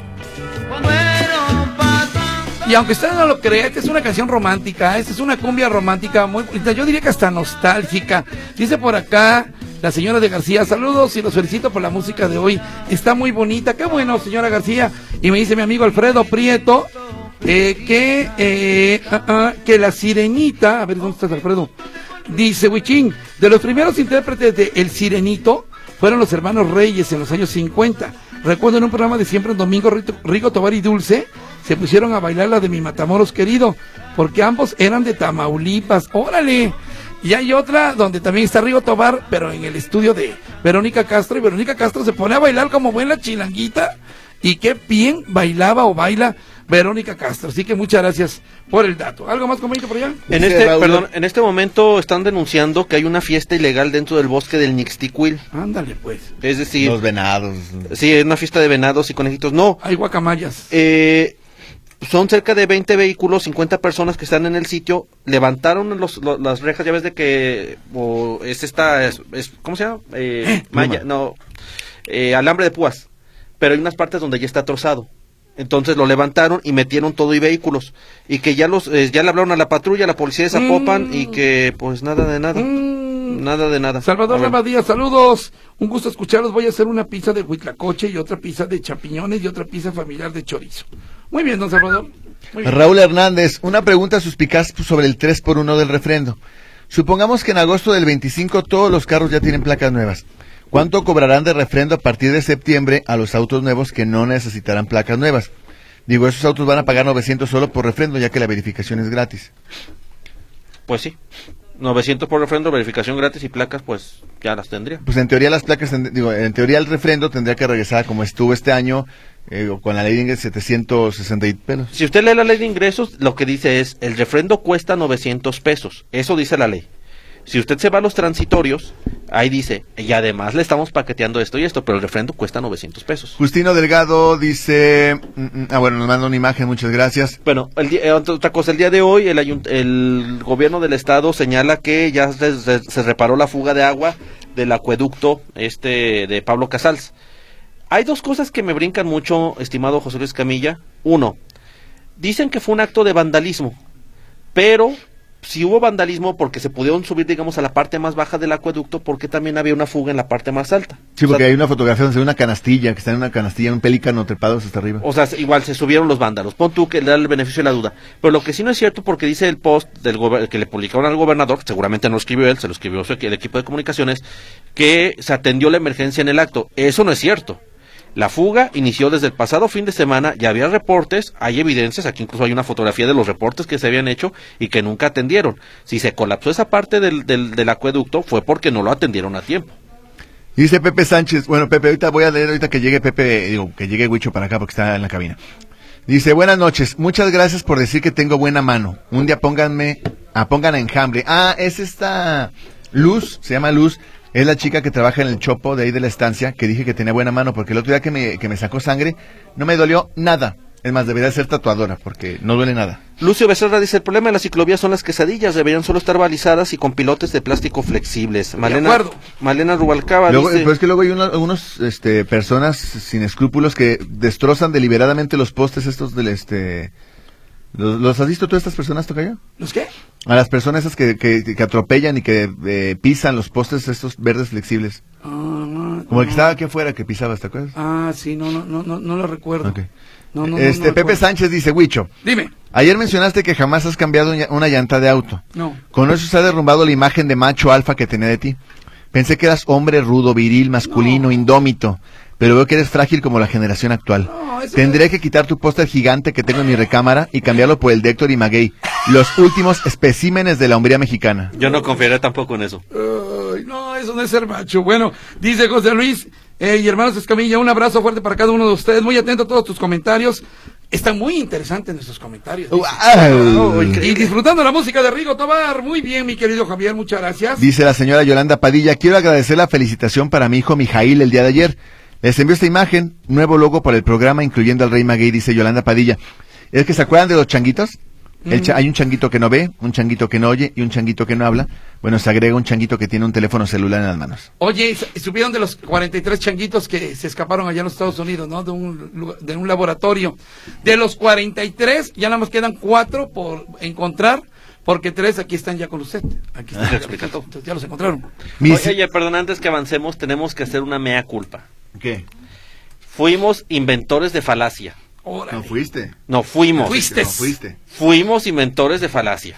Y aunque usted no lo crea, esta es una canción romántica, esta es una cumbia romántica muy bonita, yo diría que hasta nostálgica. Dice por acá la señora de García, saludos y los felicito por la música de hoy, está muy bonita, qué bueno señora García. Y me dice mi amigo Alfredo Prieto, eh, que, eh, uh, uh, que la Sirenita, a ver, ¿dónde estás Alfredo? Dice Huichín, de los primeros intérpretes de El Sirenito fueron los hermanos Reyes en los años cincuenta. Recuerdo en un programa de Siempre en Domingo, Rigo Tobar y Dulce se pusieron a bailar la de Mi Matamoros Querido, porque ambos eran de Tamaulipas. ¡Órale! Y hay otra donde también está Rigo Tobar, pero en el estudio de Verónica Castro, y Verónica Castro se pone a bailar como buena chilanguita, y qué bien bailaba o baila Verónica Castro. Así que muchas gracias por el dato. ¿Algo más, comento por allá? En Sí, este, Raúl. perdón, en este momento están denunciando que hay una fiesta ilegal dentro del bosque del Nixtiquil. Ándale, pues. Es decir, Los venados. sí, es una fiesta de venados y conejitos. No, Hay guacamayas. eh, son cerca de veinte vehículos, cincuenta personas que están en el sitio. Levantaron los, lo- las rejas, ya ves de que o es esta, es, es- ¿cómo se llama? Eh, malla, no, eh, alambre de púas. Pero hay unas partes donde ya está trozado. Entonces lo levantaron y metieron todo y vehículos. Y que ya los eh, ya le hablaron a la patrulla, a la policía de Zapopan, Mm. y que pues nada de nada. Mm. Nada de nada. Salvador A ver. Lama Díaz, saludos. Un gusto escucharlos. Voy a hacer una pizza de huitlacoche y otra pizza de champiñones y otra pizza familiar de chorizo. Muy bien, don Salvador. Muy bien. Raúl Hernández, una pregunta suspicaz sobre el tres por uno del refrendo. Supongamos que en agosto del veinticinco todos los carros ya tienen placas nuevas. ¿Cuánto cobrarán de refrendo a partir de septiembre a los autos nuevos que no necesitarán placas nuevas? Digo, esos autos van a pagar novecientos solo por refrendo, ya que la verificación es gratis. Pues sí. novecientos por refrendo, verificación gratis y placas, pues ya las tendría. Pues en teoría las placas, tend- digo, en teoría el refrendo tendría que regresar como estuvo este año, eh, con la ley de ingresos setecientos sesenta y pesos. Si usted lee la ley de ingresos, lo que dice es, el refrendo cuesta novecientos pesos. Eso dice la ley. Si usted se va a los transitorios, ahí dice, y además le estamos paqueteando esto y esto, pero el refrendo cuesta novecientos pesos. Justino Delgado dice, mm, mm, ah bueno, nos manda una imagen, muchas gracias. Bueno, el día- eh, otra cosa, el día de hoy el, ayunt- el gobierno del estado señala que ya se, se- se reparó la fuga de agua del acueducto este de Pablo Casals. Hay dos cosas que me brincan mucho, estimado José Luis Camilla. Uno, dicen que fue un acto de vandalismo, pero si hubo vandalismo porque se pudieron subir, digamos, a la parte más baja del acueducto, porque también había una fuga en la parte más alta. Sí, O porque sea, hay una fotografía donde se ve una canastilla, que está en una canastilla, un pelícano trepados hasta arriba. O sea, igual se subieron los vándalos. Pon tú que le da el beneficio de la duda. Pero lo que sí no es cierto, porque dice el post del gober- que le publicaron al gobernador, seguramente no lo escribió él, se lo escribió su equi- el equipo de comunicaciones, que se atendió la emergencia en el acto. Eso no es cierto. La fuga inició desde el pasado fin de semana, ya había reportes, hay evidencias, aquí incluso hay una fotografía de los reportes que se habían hecho y que nunca atendieron. Si se colapsó esa parte del, del, del acueducto fue porque no lo atendieron a tiempo. Dice Pepe Sánchez, bueno Pepe, ahorita voy a leer, ahorita que llegue Pepe, digo, que llegue Huicho para acá porque está en la cabina. Dice, buenas noches, muchas gracias por decir que tengo buena mano. Un día pónganme, ah, pongan a Enjambre. Ah, es esta Luz, se llama Luz, es la chica que trabaja en el Chopo de ahí de la estancia, que dije que tenía buena mano, porque el otro día que me, que me sacó sangre, no me dolió nada. Es más, debería ser tatuadora, porque no duele nada. Lucio Becerra dice, el problema de las ciclovías son las quesadillas, deberían solo estar balizadas y con pilotes de plástico flexibles. Malena, acuerdo. Malena Rubalcaba Luego, dice, pero es que luego hay uno- algunos este, personas sin escrúpulos que destrozan deliberadamente los postes estos del este... ¿Los, los has visto tú estas personas, Tocayo? ¿Los qué? A las personas esas que, que, que atropellan y que eh, pisan los postes estos verdes flexibles. Ah, no, Como el que no. estaba aquí afuera que pisaba, ¿te acuerdas? Ah, sí, no, no, no, no, no lo recuerdo. Ok. No, no, no, este no Pepe recuerdo. Sánchez dice, Huicho, Dime. ayer mencionaste que jamás has cambiado una- una llanta de auto. No. Con eso se ha derrumbado la imagen de macho alfa que tenía de ti. Pensé que eras hombre rudo, viril, masculino, No. indómito, pero veo que eres frágil como la generación actual. No, eso Tendré no- que quitar tu póster gigante que tengo en mi recámara y cambiarlo por el de Héctor y Maguey, los últimos especímenes de la hombría mexicana. yo no confiaré tampoco en eso. Ay, no, eso no es ser macho. Bueno, dice José Luis eh, y hermanos Escamilla, un abrazo fuerte para cada uno de ustedes. Muy atento a todos tus comentarios. Están muy interesantes nuestros comentarios. dice. Wow. Y disfrutando la música de Rigo Tobar. Muy bien, mi querido Javier, muchas gracias. Dice la señora Yolanda Padilla, quiero agradecer la felicitación para mi hijo Mijail el día de ayer. Les envío esta imagen, nuevo logo para el programa, incluyendo al Rey Maguey, dice Yolanda Padilla. ¿Es que se acuerdan de los changuitos? El cha- hay un changuito que no ve, un changuito que no oye y un changuito que no habla. Bueno, se agrega un changuito que tiene un teléfono celular en las manos. Oye, supieron de los cuarenta y tres changuitos que se escaparon allá en los Estados Unidos, ¿no? De un, lugar- de un laboratorio. De los cuarenta y tres, ya nada más quedan cuatro por encontrar, porque tres aquí están ya con usted. Aquí están, Ah, ya, explica todo. entonces ya los encontraron. Mis- Oye, perdón, antes que avancemos, tenemos que hacer una mea culpa. ¿Qué? Fuimos inventores de falacia. Órale. No fuiste. No, fuimos. Fuiste. No fuiste. Fuimos inventores de falacia.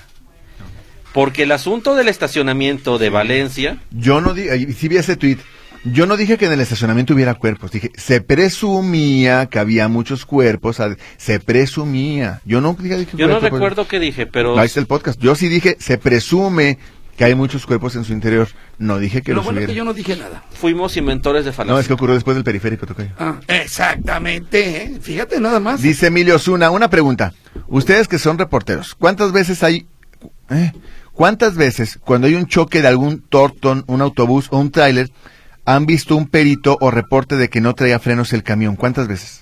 Porque el asunto del estacionamiento de Valencia, Yo no dije, sí vi ese tweet. Yo no dije que en el estacionamiento hubiera cuerpos. Dije, se presumía que había muchos cuerpos. ad- Se presumía. Yo no dije, dije yo no cuerpo, recuerdo qué dije, pero Ahí está el podcast. Yo sí dije, se presume que hay muchos cuerpos en su interior. No dije que Lo los bueno es hubiera. que yo no dije nada. Fuimos inventores de falacias. No, es que ocurrió después del periférico, tocayo. Ah, exactamente, ¿eh? Fíjate nada más. Dice Emilio Osuna, una pregunta. Ustedes que son reporteros, ¿cuántas veces hay... eh, ¿Cuántas veces cuando hay un choque de algún tortón, un autobús o un tráiler, han visto un perito o reporte de que no traía frenos el camión? ¿Cuántas veces?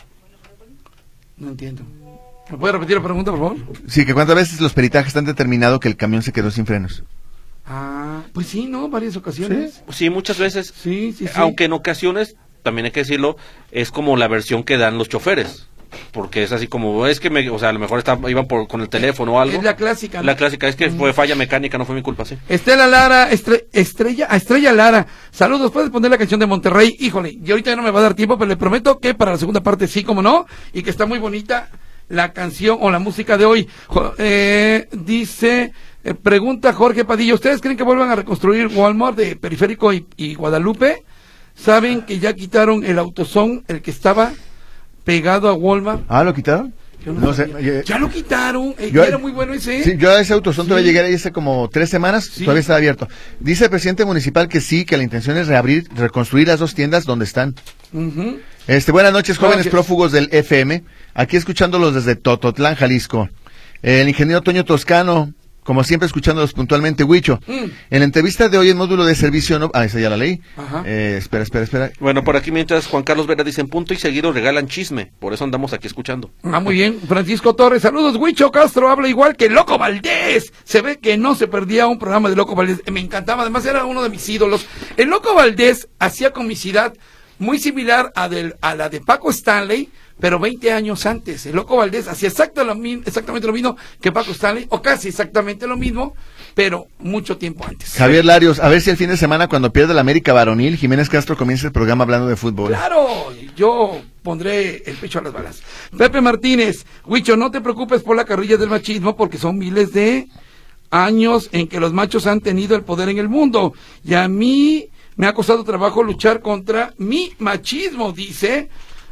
No entiendo. ¿Me puede repetir la pregunta, por favor? Sí, que cuántas veces los peritajes han determinado que el camión se quedó sin frenos. Ah, pues sí, ¿no? Varias ocasiones. Sí, muchas veces. Sí, sí, sí. Aunque en ocasiones, también hay que decirlo, es como la versión que dan los choferes. Porque es así como, es que, me, o sea, a lo mejor está, iban por, con el teléfono o algo. Es la clásica, ¿no? La clásica, es que fue falla mecánica, no fue mi culpa, sí. Estela Lara, Estre- Estrella, a Estrella Lara, saludos, ¿puedes poner la canción de Monterrey? Híjole, y ahorita ya no me va a dar tiempo, pero le prometo que para la segunda parte sí, como no, y que está muy bonita la canción o la música de hoy. Jo- eh, dice, eh, pregunta Jorge Padilla, ¿ustedes creen que vuelvan a reconstruir Walmart de Periférico y, y Guadalupe? ¿Saben que ya quitaron el autosón, el que estaba pegado a Walmart? ¿Ah, lo quitaron? Yo no No sé, sabía. oye, Ya lo quitaron, eh, yo- era muy bueno ese. Sí, yo a ese autosón Sí. todavía llegué ahí hace como tres semanas, Sí. todavía está abierto. Dice el presidente municipal que sí, que la intención es reabrir, reconstruir las dos tiendas donde están. Ujú. Este, buenas noches, jóvenes Gracias. prófugos del F M, aquí escuchándolos desde Tototlán, Jalisco. El ingeniero Toño Toscano, como siempre escuchándolos puntualmente, Huicho. Mm. En la entrevista de hoy en módulo de servicio, no, ah, esa ya la leí. Ajá. Eh, espera, espera, espera. Bueno, por aquí mientras Juan Carlos Vera dice, en punto y seguido regalan chisme, por eso andamos aquí escuchando. Ah, muy bien. Francisco Torres, saludos. Huicho Castro habla igual que Loco Valdés. Se ve que no se perdía un programa de Loco Valdés. Me encantaba, además era uno de mis ídolos. El Loco Valdés hacía comicidad muy similar a, del, a la de Paco Stanley, pero veinte años antes. El Loco Valdés hacía exacto lo mi- exactamente lo mismo que Paco Stanley, o casi exactamente lo mismo, pero mucho tiempo antes. Javier Larios, a ver si el fin de semana cuando pierda la América varonil, Jiménez Castro comienza el programa hablando de fútbol. Claro, yo pondré el pecho a las balas. Pepe Martínez, Huicho, no te preocupes por la carrilla del machismo porque son miles de años en que los machos han tenido el poder en el mundo. Y a mí me ha costado trabajo luchar contra mi machismo, dice.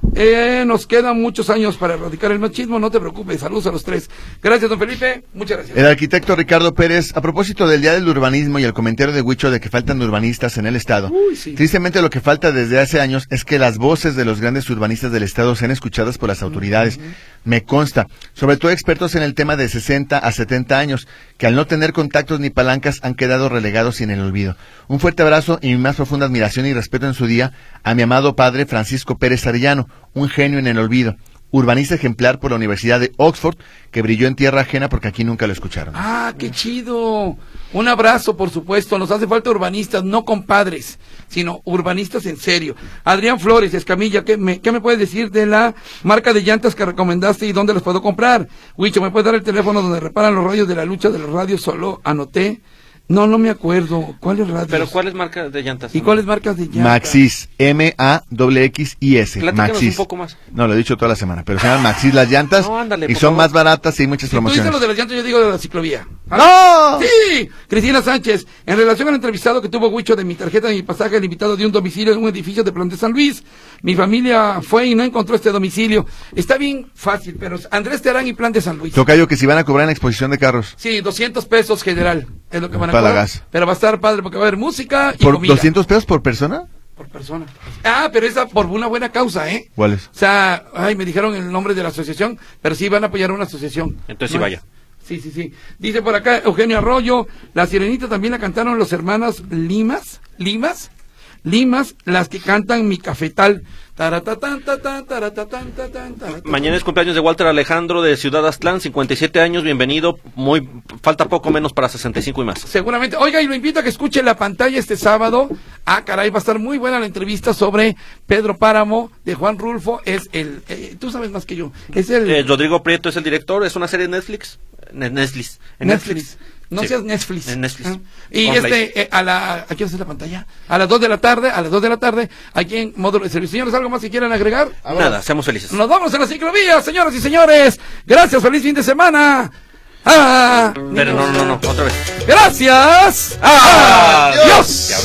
Eh, nos quedan muchos años para erradicar el machismo, no te preocupes. Saludos a los tres. Gracias, don Felipe. Muchas gracias. El arquitecto Ricardo Pérez, a propósito del Día del Urbanismo y el comentario de Huicho de que faltan urbanistas en el Estado. Uy, sí. Tristemente lo que falta desde hace años es que las voces de los grandes urbanistas del Estado sean escuchadas por las autoridades. Me consta, sobre todo expertos en el tema de sesenta a setenta años, que al no tener contactos ni palancas han quedado relegados y en el olvido. Un fuerte abrazo y mi más profunda admiración y respeto en su día a mi amado padre Francisco Pérez Arellano, un genio en el olvido, urbanista ejemplar por la Universidad de Oxford, que brilló en tierra ajena porque aquí nunca lo escucharon. Ah, qué chido. Un abrazo, por supuesto. Nos hace falta urbanistas, no compadres, sino urbanistas en serio. Adrián Flores, Escamilla, ¿qué me, qué me puedes decir de la marca de llantas que recomendaste y dónde los puedo comprar? Huicho, ¿me puedes dar el teléfono donde reparan los radios de la lucha de los radios? Solo anoté. No, no me acuerdo. ¿Cuáles radios? Pero ¿cuáles marcas de llantas? ¿Y cuáles marcas de llantas? Maxis, M A X X I S. Platícanos Maxis. un poco más. No, lo he dicho toda la semana, pero se llaman Maxis las llantas No, ándale, y por son favor. más baratas y hay muchas Si tú dices promociones. lo de las llantas, yo digo de la ciclovía. ¡No! Sí, Cristina Sánchez, en relación al entrevistado que tuvo Huicho de mi tarjeta de mi pasaje, el invitado de un domicilio en un edificio de Plan de San Luis. Mi familia fue y no encontró este domicilio. Está bien fácil, pero Andrés Terán y Plan de San Luis. Tocayo, que si van a cobrar en exposición de carros. Sí, doscientos pesos general, es lo que van a Para cobrar. gas. Pero va a estar padre porque va a haber música y ¿Por comida. doscientos pesos por persona? Por persona. Ah, pero esa por una buena causa, ¿eh? ¿Cuál es? O sea, ay, me dijeron el nombre de la asociación, pero sí van a apoyar una asociación. Entonces sí No vaya. es- Sí, sí, sí. Dice por acá Eugenio Arroyo, La Sirenita también la cantaron los hermanos Limas, Limas, Limas, las que cantan Mi Cafetal. Taratatán, tatán, taratatán, tatán, taratán. Mañana es cumpleaños de Walter Alejandro de Ciudad Aztlán, cincuenta y siete años, bienvenido. Muy falta poco menos para sesenta y cinco y más. Seguramente. Oiga, y lo invito a que escuche la pantalla este sábado. Ah, caray, va a estar muy buena la entrevista sobre Pedro Páramo de Juan Rulfo. Es el, eh, tú sabes más que yo, es el Eh, Rodrigo Prieto es el director, es una serie de Netflix. Ne- Netflix. En Netflix. No Sí. seas Netflix. En Netflix. Ah. Y Con Play. este, eh, a la, aquí está la pantalla, a las dos de la tarde, a las dos de la tarde, aquí en módulo de servicio. Señores, ¿algo más que quieran agregar? Nada, seamos felices. Nos vamos a la ciclovía, señoras y señores. Gracias, feliz fin de semana. Ah, Pero no, no, no, otra vez. gracias. Adiós. Adiós.